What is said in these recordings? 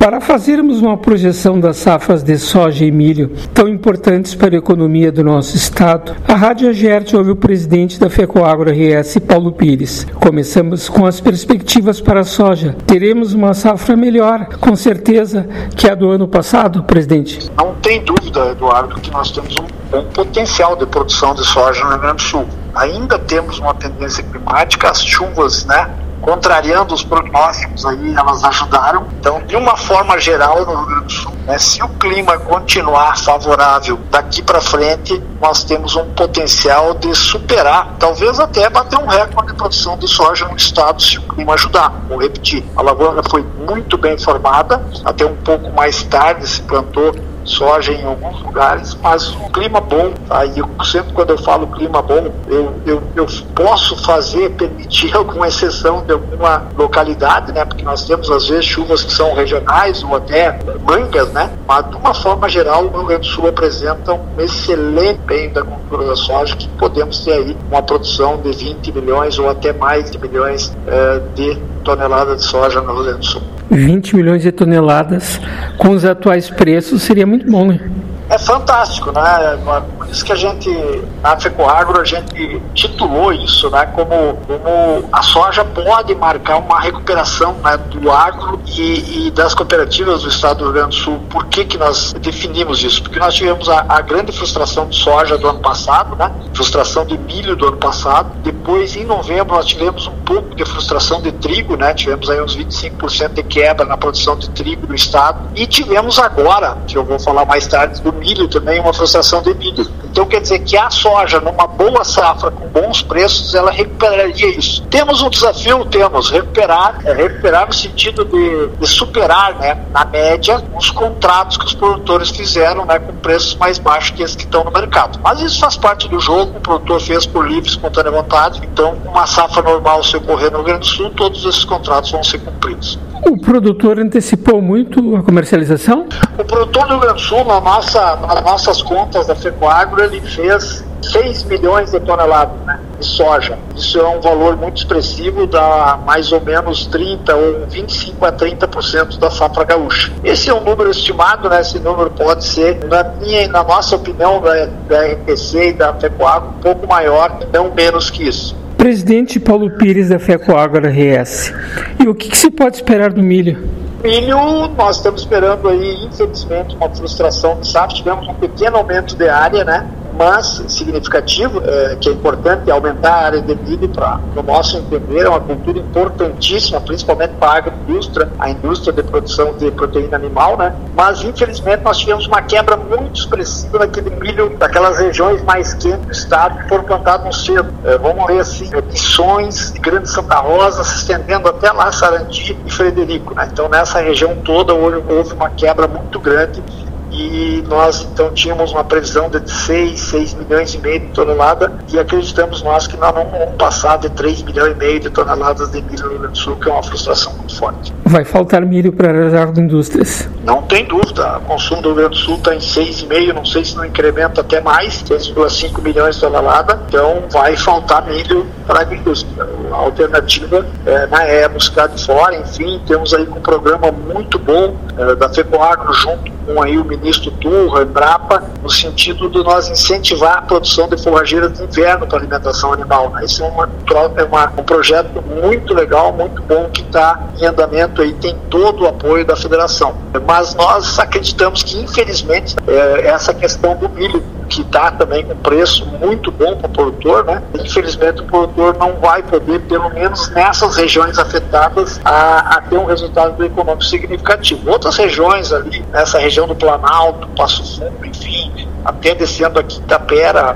Para fazermos uma projeção das safras de soja e milho tão importantes para a economia do nosso estado, a Rádio Agerte ouve o presidente da FECOAGRO RS, Paulo Pires. Começamos com as perspectivas para a soja. Teremos uma safra melhor, com certeza, que a do ano passado, presidente? Não tem dúvida, Eduardo, que nós temos um bom potencial de produção de soja no Rio Grande do Sul. Ainda temos uma tendência climática, as chuvas, contrariando os prognósticos aí, elas ajudaram. Então, de uma forma geral, no Rio Grande do Sul, se o clima continuar favorável daqui para frente, nós temos um potencial de superar, talvez até bater um recorde de produção de soja no estado, se o clima ajudar. Vou repetir, a lavoura foi muito bem formada, até um pouco mais tarde se plantou soja em alguns lugares, mas um clima bom, e eu sempre quando eu falo clima bom, eu posso permitir alguma exceção de alguma localidade, porque nós temos às vezes chuvas que são regionais ou até mangas, mas de uma forma geral o Rio Grande do Sul apresenta um excelente empenho da cultura da soja, que podemos ter aí uma produção de 20 milhões ou até mais de milhões de toneladas de soja no Rio Grande do Sul. 20 milhões de toneladas, com os atuais preços, seria muito bom, É fantástico, Por isso que a gente, na FECOAGRO, a gente titulou isso, como a soja pode marcar uma recuperação, do agro e das cooperativas do estado do Rio Grande do Sul. Por que nós definimos isso? Porque nós tivemos a grande frustração de soja do ano passado, frustração de milho do ano passado. Depois, em novembro, nós tivemos um pouco de frustração de trigo, tivemos aí uns 25% de quebra na produção de trigo do estado. E tivemos agora, que eu vou falar mais tarde, do milho também, uma frustração de milho. Então quer dizer que a soja, numa boa safra, com bons preços, ela recuperaria isso. Temos um desafio, recuperar no sentido de superar, na média, os contratos que os produtores fizeram, com preços mais baixos que esses que estão no mercado. Mas isso faz parte do jogo, o produtor fez por livre, espontânea vontade. Então, uma safra normal, se ocorrer no Rio Grande do Sul, todos esses contratos vão ser cumpridos. O produtor antecipou muito a comercialização? O produtor do Rio Grande do Sul, nas nossas contas da FECOAGRO, ele fez 6 milhões de toneladas de soja. Isso é um valor muito expressivo, dá mais ou menos 30 ou 25 a 30% da safra gaúcha. Esse é um número estimado, esse número pode ser, na nossa opinião, da RPC e da FECOAGRO, um pouco maior, não menos que isso. Presidente Paulo Pires da FECOAGRO RS. E o que se pode esperar do milho? Milho, nós estamos esperando aí, infelizmente, uma frustração de safra. Tivemos um pequeno aumento de área, mas significativo, que é importante aumentar a área de milho no nosso entender, é uma cultura importantíssima, principalmente para a agroindústria, a indústria de produção de proteína animal, mas infelizmente nós tivemos uma quebra muito expressiva daquele milho, daquelas regiões mais quentes do estado que foram plantados cedo. Vamos ver assim, Missões, Grande Santa Rosa, se estendendo até lá, Sarandi e Frederico. Então nessa região toda houve uma quebra muito grande. E nós então tínhamos uma previsão de 6 milhões e meio de toneladas e acreditamos nós que nós não vamos passar de 3 milhões e meio de toneladas de milho no Rio Grande do Sul, que é uma frustração muito forte. Vai faltar milho para as agroindústrias? Não tem dúvida, o consumo do Rio Grande do Sul está em 6,5, não sei se não incrementa até mais, 6,5 milhões de toneladas, então vai faltar milho para a agroindústria. A alternativa é buscar de fora, enfim, temos aí um programa muito bom da FECOAGRO junto com aí o ministro Turra, Embrapa, no sentido de nós incentivar a produção de forrageiras de inverno para alimentação animal. Esse é um projeto muito legal, muito bom, que está em andamento e tem todo o apoio da federação. Mas nós acreditamos que, infelizmente, essa questão do milho, que está também com preço muito bom para o produtor, infelizmente o produtor não vai poder, pelo menos nessas regiões afetadas, a ter um resultado econômico significativo. Outras regiões ali, nessa região do Planalto, Passo Fundo, enfim, até descendo aqui Itapera,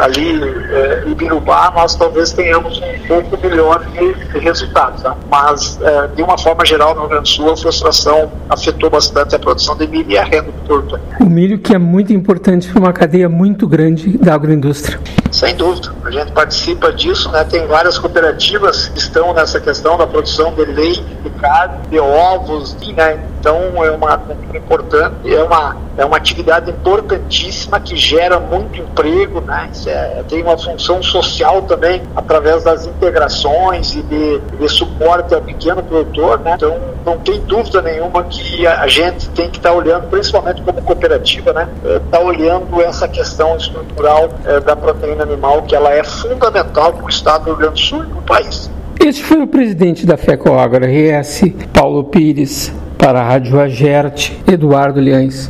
Ibirubá, nós talvez tenhamos um pouco melhor de resultados. Mas, de uma forma geral, no Rio Grande do Sul, a frustração afetou bastante a produção de milho e a renda do produtor. O milho, que é muito importante para uma cadeia muito grande da agroindústria. Sem dúvida, a gente participa disso, tem várias cooperativas que estão nessa questão da produção de leite, de carne, de ovos, Então é uma cultura importante, é uma atividade importantíssima que gera muito emprego, né? Tem uma função social também através das integrações e de suporte ao pequeno produtor, né? Então não tem dúvida nenhuma que a gente tem que estar olhando, principalmente como cooperativa, né? Está olhando essa questão estrutural da proteína animal, que ela é fundamental para o estado do Rio Grande do Sul e para o país. Este foi o presidente da FECOAGRO RS, Paulo Pires, para a Rádio Agerte, Eduardo Liães.